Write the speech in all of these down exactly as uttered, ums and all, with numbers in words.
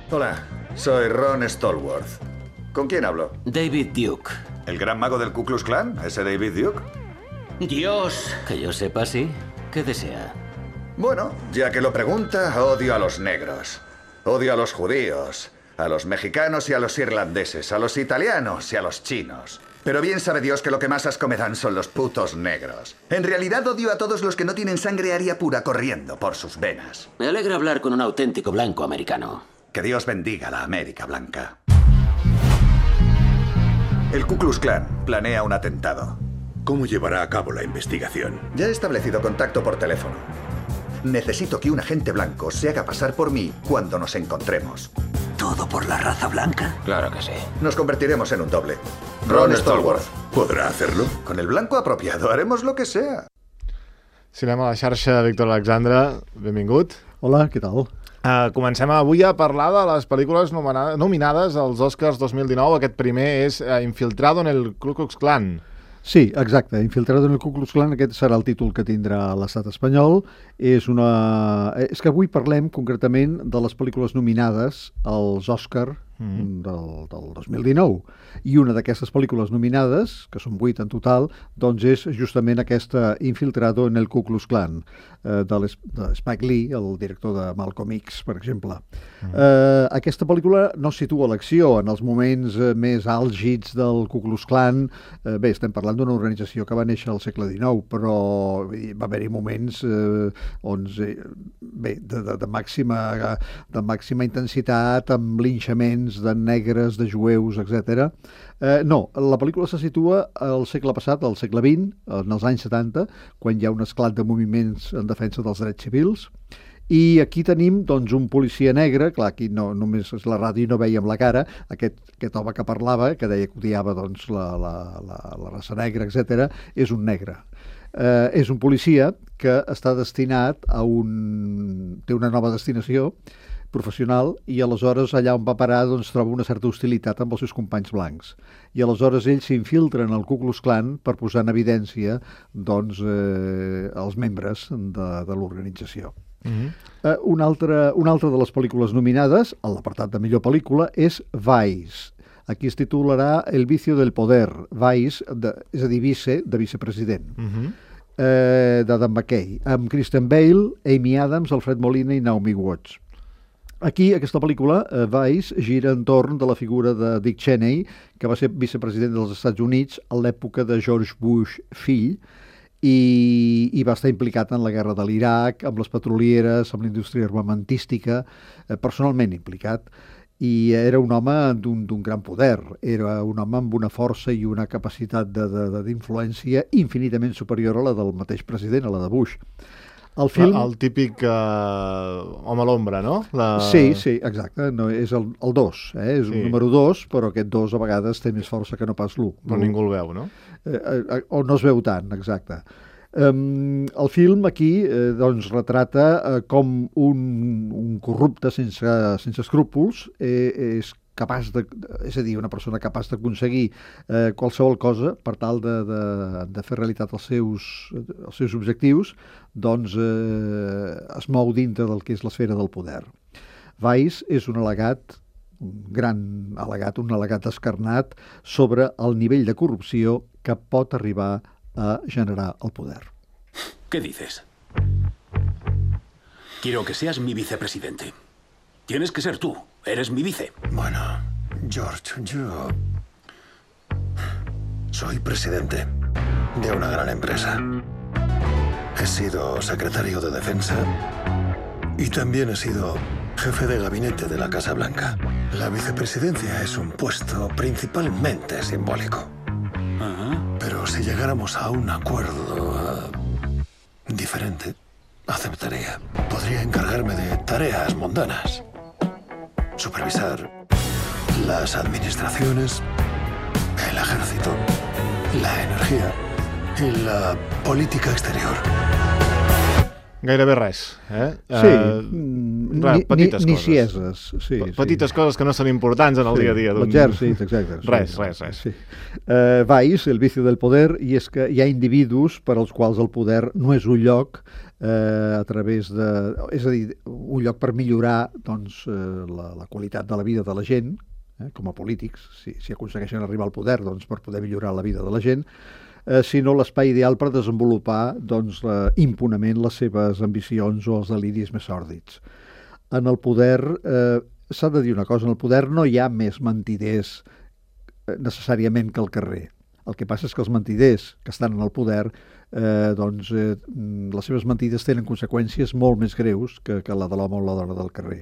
Hola, soy Ron Stallworth. ¿Con quién hablo? David Duke. ¿El gran mago del Ku Klux Klan? ¿Ese David Duke? Dios. Que yo sepa, sí. ¿Qué desea? Bueno, ya que lo pregunta, odio a los negros. Odio a los judíos, a los mexicanos y a los irlandeses, a los italianos y a los chinos. Pero bien sabe Dios que lo que más asco me dan son los putos negros. En realidad odio a todos los que no tienen sangre aria pura corriendo por sus venas. Me alegra hablar con un auténtico blanco americano. Que Dios bendiga la América blanca. El Ku Klux Klan planea un atentado. ¿Cómo llevará a cabo la investigación? Ya he establecido contacto por teléfono. Necesito que un agente blanco se haga pasar por mí cuando nos encontremos. ¿Todo por la raza blanca? Claro que sí. Nos convertiremos en un doble. Ron Stallworth. ¿Podrà hacerlo? Con el blanco apropiado haremos lo que sea. Cinema a la xarxa, Víctor Alexandre, benvingut. Hola, què tal? Uh, comencem avui a parlar de les pel·lícules nominades als Oscars dos mil dinou. Aquest primer és uh, Infiltrado en el Ku Klux Klan. Sí, exacte. Infiltrado en el Ku Klux Klan, aquest serà el títol que tindrà l'estat espanyol. És una... És que avui parlem concretament de les pel·lícules nominades als Oscar mm. del, del dos mil dinou. I una d'aquestes pel·lícules nominades, que són vuit en total, doncs és justament aquesta Infiltrado en el Ku Klux Klan, eh, de, de Spike Lee, el director de Malcolm X, per exemple. Mm. Eh, aquesta pel·lícula no situa l'acció en els moments eh, més àlgids del Ku Klux Klan. Eh, bé, estem parlant d'una organització que va néixer al segle dinou, però va haver-hi moments eh, on, eh, bé, de, de, de, màxima, de màxima intensitat, amb linxaments de negres, de jueus, etcètera. Eh, no, la pel·lícula se situa al segle passat, al segle vint, en els anys setanta, quan hi ha un esclat de moviments en defensa dels drets civils. I aquí tenim doncs, un policia negre, clar, aquí no, només és la ràdio i no veiem la cara, aquest, aquest home que parlava, que deia que odiava doncs, la, la, la, la raça negra, etcètera, és un negre. Eh, és un policia que està destinat a un... té una nova destinació professional i aleshores allà on va parar doncs, troba una certa hostilitat amb els seus companys blancs. I aleshores ell s'infiltra en el Ku Klux Klan per posar en evidència doncs, eh, els membres de, de l'organització. Mm-hmm. eh, una, altra, una altra de les pel·lícules nominades, a l'apartat de millor pel·lícula, és Vice. Aquí es titularà El vicio del poder, Vice, de, és a dir, vice, de vicepresident. Mm-hmm. eh, d'Adam McKay, amb Christian Bale, Amy Adams, Alfred Molina i Naomi Watts. Aquí, aquesta pel·lícula, eh, Vice, gira entorn de la figura de Dick Cheney, que va ser vicepresident dels Estats Units a l'època de George Bush fill, i, i va estar implicat en la guerra de l'Iraq, amb les petrolieres, amb la indústria armamentística, eh, personalment implicat, i era un home d'un d'un gran poder, era un home amb una força i una capacitat de, de, de, d'influència infinitament superior a la del mateix president, a la de Bush. El, film... el típic uh, home a l'ombra, no? La... Sí, sí, exacte. No, és el, el dos, eh? És sí. Un número dos, però aquest dos a vegades té més força que no pas l'u. Però ningú el veu, no? Eh, eh, o no es veu tant, exacte. Um, el film aquí eh, doncs, retrata eh, com un, un corrupte sense, sense escrúpols eh, és capaç de, és a dir, una persona capaç d'aconseguir eh, qualsevol cosa per tal de, de, de fer realitat els seus, els seus objectius, doncs eh, es mou dintre del que és l'esfera del poder. Vice és un al·legat, un gran al·legat, un al·legat escarnat sobre el nivell de corrupció que pot arribar a generar el poder. ¿Qué dices? Quiero que seas mi vicepresidente. Tienes que ser tú. Eres mi vice. Bueno, George, yo soy presidente de una gran empresa. He sido secretario de Defensa y también he sido jefe de gabinete de la Casa Blanca. La vicepresidencia es un puesto principalmente simbólico. Uh-huh. Pero si llegáramos a un acuerdo uh, diferente, aceptaría. Podría encargarme de tareas mundanas. Supervisar las administraciones, el ejército, la energía i la política exterior. Gairebé res, eh? Sí, uh... Res, petites ni, coses. Ni cieses, sí. Petites sí. coses que no són importants en el sí, dia a dia. L'exèrcit, exacte. Res, sí, res, res. Sí. Uh, Vice, el vicio del poder, i és que hi ha individus per als quals el poder no és un lloc eh, a través de... És a dir, un lloc per millorar doncs, eh, la, la qualitat de la vida de la gent, eh, com a polítics, si, si aconsegueixen arribar al poder doncs, per poder millorar la vida de la gent, eh, sinó l'espai ideal per desenvolupar doncs, eh, impunament les seves ambicions o els deliris més sòrdids. En el poder, eh, s'ha de dir una cosa, en el poder no hi ha més mentiders eh, necessàriament que al carrer. El que passa és que els mentiders que estan en el poder, eh, doncs, eh, les seves mentides tenen conseqüències molt més greus que, que la de l'home o la dona del carrer.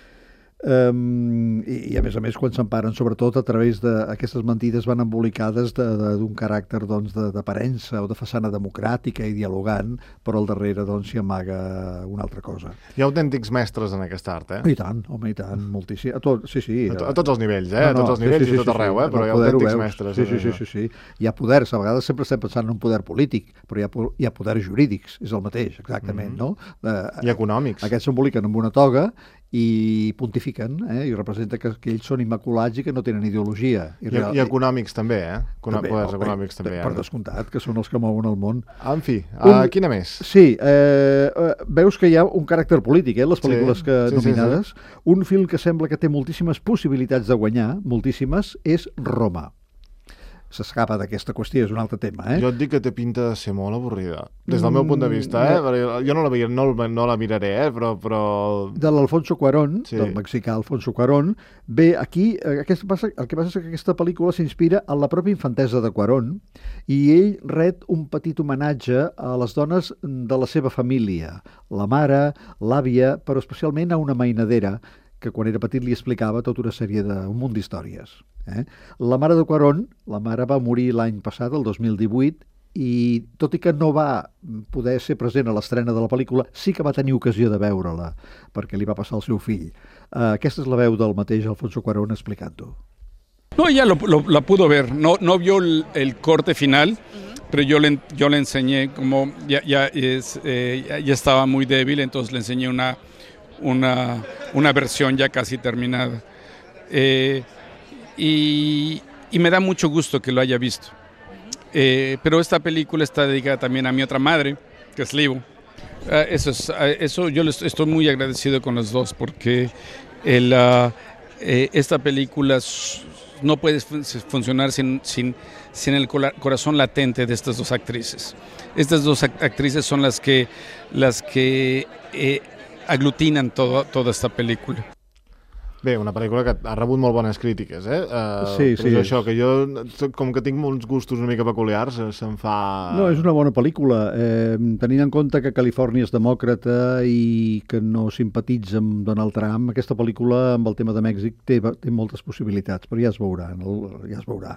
Um, i, i a més a més quan s'emparen sobretot a través d'aquestes mentides van embolicades d'un caràcter doncs, d'aparença o de façana democràtica i dialogant, però al darrere doncs, s'hi amaga una altra cosa. Hi ha autèntics mestres en aquest art, eh? I tant, home, i tant, moltíssim. A, tot, sí, sí, a, to, a tots els nivells, eh? No, no, a tots els nivells sí, sí, i tot arreu, sí, sí, eh? Però hi ha autèntics mestres. Sí, sí, sí, sí, sí. Hi ha poders, a vegades sempre estem pensant en un poder polític, però hi ha, hi ha poders jurídics, és el mateix, exactament, mm-hmm. no? Uh, I econòmics. Aquests s'emboliquen amb una toga i pontifiquen, eh? I representa que, que ells són immaculats i que no tenen ideologia. I, real... I econòmics també, eh? Econo també, poders econòmics també. Per descomptat, que són els que mouen el món. En fi, un... uh, quina més? Sí, eh, veus que hi ha un caràcter polític, eh? Les pel·lícules sí, que sí, nominades. Sí, sí. Un film que sembla que té moltíssimes possibilitats de guanyar, moltíssimes, és Roma. S'escapa d'aquesta qüestió, és un altre tema, eh? Jo et dic que té pinta de ser molt avorrida, des del meu punt de vista, eh? Mm, jo no la, no, no la miraré, eh? Però, però... De l'Alfonso Cuarón, sí. Del mexicà Alfonso Cuarón, bé, aquí, aquest, el que passa és que aquesta pel·lícula s'inspira en la pròpia infantesa de Cuarón i ell ret un petit homenatge a les dones de la seva família, la mare, l'àvia, però especialment a una mainadera, que quan era petit li explicava tota una sèrie de... un munt d'històries. Eh? La mare de Cuarón, la mare va morir l'any passat, el dos mil divuit, i tot i que no va poder ser present a l'estrena de la pel·lícula, sí que va tenir ocasió de veure-la, perquè li va passar al seu fill. Uh, aquesta és la veu del mateix Alfonso Cuarón explicant-ho. No, ella lo, lo, la pudo ver, no, no vio el, el corte final, pero yo le, yo le enseñé, como ya, ya, es, eh, ya, ya estaba muy débil, entonces le enseñé una... Una, una versión ya casi terminada. Eh, y, y me da mucho gusto que lo haya visto. Eh, pero esta película está dedicada también a mi otra madre, que es Livo. Uh, eso, es, uh, eso yo les estoy muy agradecido con los dos, porque el, uh, eh, esta película no puede funcionar sin, sin, sin el corazón latente de estas dos actrices. Estas dos actrices son las que, las que eh, aglutinan todo, toda esta pel·lícula. Bé, una pel·lícula que ha rebut molt bones crítiques, eh? Uh, sí, sí. És això, que jo, com que tinc uns gustos una mica peculiars, se'm fa... No, és una bona pel·lícula. Eh, tenint en compte que Califòrnia és demòcrata i que no simpatitza amb Donald Trump, aquesta pel·lícula, amb el tema de Mèxic, té, té moltes possibilitats, però ja es veurà, no? Ja es veurà.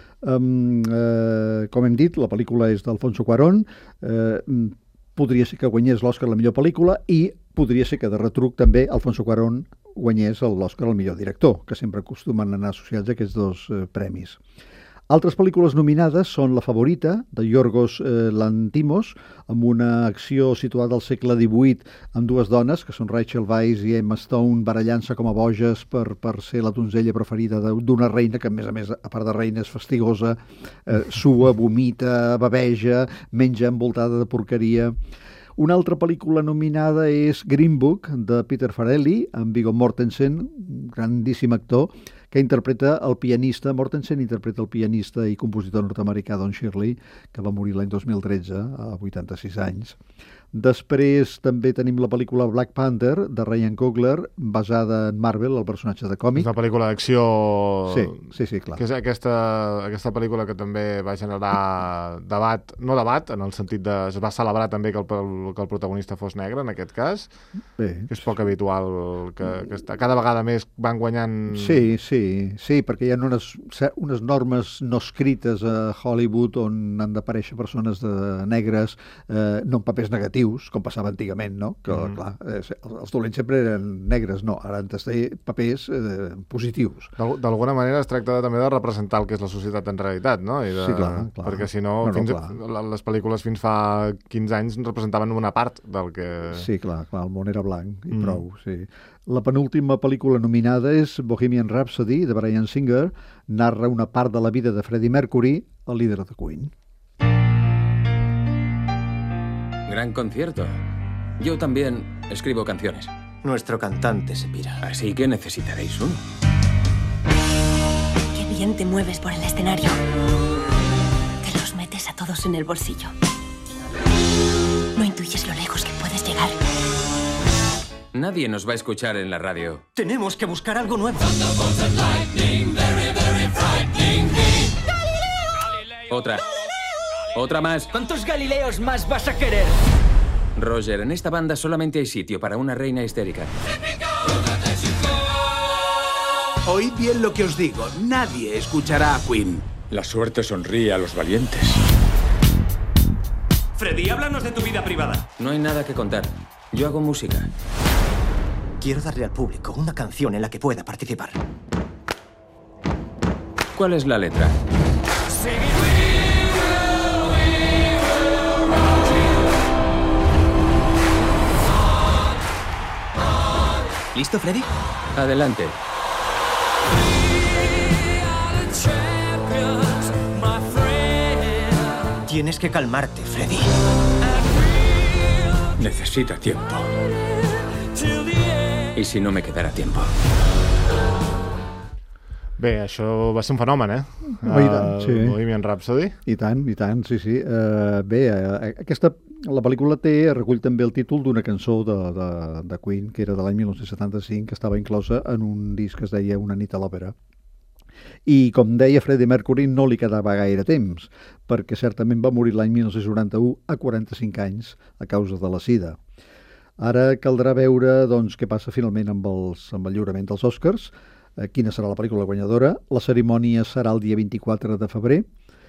Um, eh, com hem dit, la pel·lícula és d'Alfonso Cuarón, eh, podria ser que guanyés l'Oscar a la millor pel·lícula i podria ser que de retruc també Alfonso Cuarón guanyés l'Oscar al millor director, que sempre acostumen a anar associats a aquests dos eh, premis. Altres pel·lícules nominades són La favorita, de Yorgos eh, Lanthimos, amb una acció situada al segle divuit amb dues dones, que són Rachel Weisz i Emma Stone, barallant-se com a boges per, per ser la donzella preferida d'una reina, que a més a més, a part de reina, és fastigosa, eh, sua, vomita, baveja, menja envoltada de porqueria. Una altra pel·lícula nominada és Green Book, de Peter Farrelly, amb Viggo Mortensen, un grandíssim actor, que interpreta el pianista, Mortensen interpreta el pianista i compositor nord-americà Don Shirley, que va morir l'any dos mil tretze, a vuitanta-sis anys. Després també tenim la pel·lícula Black Panther, de Ryan Coogler, basada en Marvel, el personatge de còmic. És una pel·lícula d'acció... Sí, sí, sí, clar. Que és aquesta, aquesta pel·lícula que també va generar debat, no debat, en el sentit de... es va celebrar també que el, que el protagonista fos negre, en aquest cas, Bé, que és poc habitual, que, que està, cada vegada més van guanyant... Sí, sí, sí, perquè hi ha unes, unes normes no escrites a Hollywood on han d'aparèixer persones de negres, eh, no en papers negatius, negatius, com passava antigament, no? Que, mm. clar, eh, els dolents sempre eren negres, no, ara han de ser papers eh, positius. D'alguna manera es tracta també de representar el que és la societat en realitat, no? I de... Sí, clar, clar. Perquè si no, no, no fins... clar. les pel·lícules fins fa quinze anys representaven una part del que... Sí, clar, clar, el món era blanc i mm. prou, sí. La penúltima pel·lícula nominada és Bohemian Rhapsody, de Bryan Singer, narra una part de la vida de Freddie Mercury, el líder de Queen. Gran concierto. Yo también escribo canciones. Nuestro cantante se pira. Así que necesitaréis uno. Qué bien te mueves por el escenario. Te los metes a todos en el bolsillo. No intuyes lo lejos que puedes llegar. Nadie nos va a escuchar en la radio. Tenemos que buscar algo nuevo. Otra. Otra más. ¿Cuántos Galileos más vas a querer? Roger, en esta banda solamente hay sitio para una reina histérica. Oíd bien lo que os digo. Nadie escuchará a Queen. La suerte sonríe a los valientes. Freddy, háblanos de tu vida privada. No hay nada que contar. Yo hago música. Quiero darle al público una canción en la que pueda participar. ¿Cuál es la letra? ¿Listo, Freddy? Adelante. Tienes que calmarte, Freddy. Necesita tiempo. ¿Y si no me quedara tiempo? Bé, això va ser un fenomen, eh? Oh, i tant, sí. Uh, Bohemian Rhapsody. I tant, i tant, sí, sí. Uh, bé, uh, aquesta, la pel·lícula té, recull també el títol d'una cançó de, de, de Queen, que era de l'any dinou setanta-cinc, que estava inclosa en un disc que es deia Una nit a l'òpera. I, com deia Freddie Mercury, no li quedava gaire temps, perquè certament va morir l'any dinou noranta-u a quaranta-cinc anys a causa de la sida. Ara caldrà veure doncs, què passa finalment amb, els, amb el lliurament dels Oscars, eh, quina serà la pel·lícula guanyadora. La cerimònia serà el dia vint-i-quatre de febrer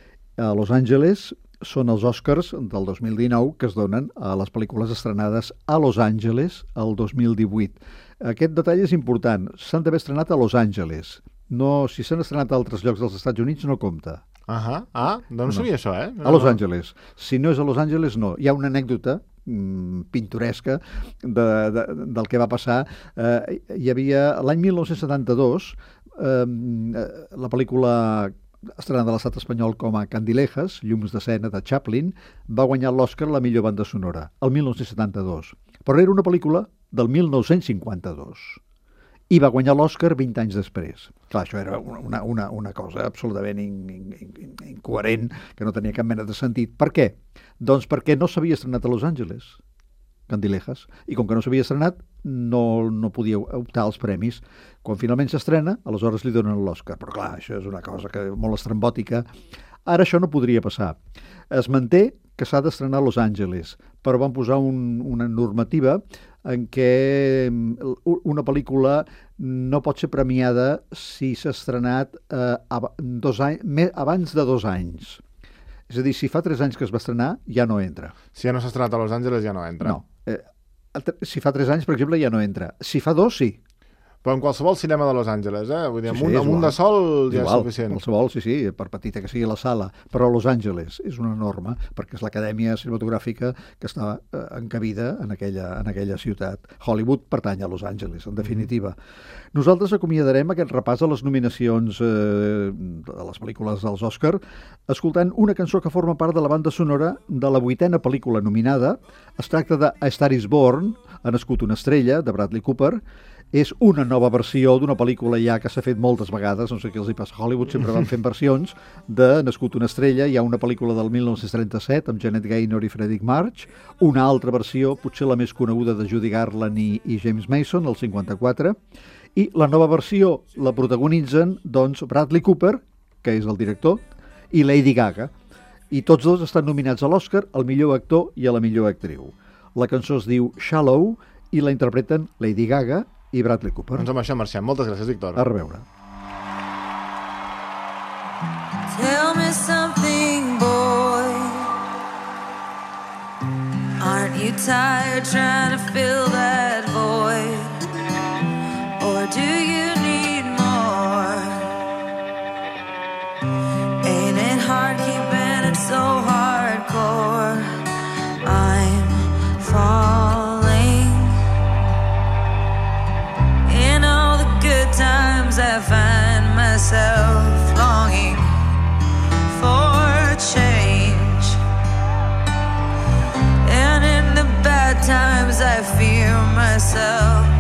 a Los Angeles. Són els Oscars del dos mil dinou que es donen a les pel·lícules estrenades a Los Angeles el dos mil divuit. Aquest detall és important. S'han d'haver estrenat a Los Angeles. No, si s'han estrenat a altres llocs dels Estats Units no compta. Uh-huh. Ah, doncs no sabia això, eh? A Los Angeles. Si no és a Los Angeles, no. Hi ha una anècdota mm, pintoresca de, de, del que va passar. Eh, hi havia, l'any dinou setanta-dos, eh, la pel·lícula estrenada a l'estat espanyol com a Candilejas, Llums d'escena de Chaplin, va guanyar l'Oscar la millor banda sonora, el dinou setanta-dos. Però era una pel·lícula del dinou cinquanta-dos. I va guanyar l'Oscar vint anys després. Clar, això era una, una, una cosa absolutament in, in, in, incoherent, que no tenia cap mena de sentit. Per què? Doncs perquè no s'havia estrenat a Los Angeles, Candilejas, i com que no s'havia estrenat, no, no podia optar als premis. Quan finalment s'estrena, aleshores li donen l'Oscar. Però clar, això és una cosa que molt estrambòtica. Ara això no podria passar. Es manté que s'ha d'estrenar a Los Angeles, però van posar un, una normativa en què una pel·lícula no pot ser premiada si s'ha estrenat eh, dos anys, més, abans de dos anys. És a dir, si fa tres anys que es va estrenar, ja no entra. Si ja no s'ha estrenat a Los Angeles, ja no entra. No. Eh, si fa tres anys, per exemple, ja no entra. Si fa dos, sí. Però en qualsevol cinema de Los Angeles, eh? Vull dir, amb, sí, sí, un, amb un de sol ja igual, és suficient. Qualsevol, sí, sí, per petita que sigui la sala. Però a Los Angeles és una norma, perquè és l'acadèmia cinematogràfica que està eh, encabida en aquella, en aquella ciutat. Hollywood pertany a Los Angeles, en definitiva. Mm. Nosaltres acomiadarem aquest repàs a les nominacions eh, de les pel·lícules dels Òscar escoltant una cançó que forma part de la banda sonora de la vuitena pel·lícula nominada. Es tracta de A Star is Born, Ha nascut una estrella, de Bradley Cooper. És una nova versió d'una pel·lícula ja que s'ha fet moltes vegades, no sé què els hi passa a Hollywood, sempre van fent versions de Nascut una estrella. Hi ha una pel·lícula del dinou trenta-set amb Janet Gaynor i Freddie March, una altra versió, potser la més coneguda, de Judy Garland i, i James Mason, el cinquanta-quatre, i la nova versió la protagonitzen doncs Bradley Cooper, que és el director, i Lady Gaga, i tots dos estan nominats a l'Oscar, al millor actor i a la millor actriu. La cançó es diu Shallow i la interpreten Lady Gaga i Bradley Cooper. Doncs amb això marxem. Moltes gràcies, Víctor. A reveure. Tell me something, boy. Aren't you you tired trying to fill that void? Or do you need more? Ain't it hard keeping it so hardcore? I'm falling. In all the good times I find myself longing for change, and in the bad times I fear myself.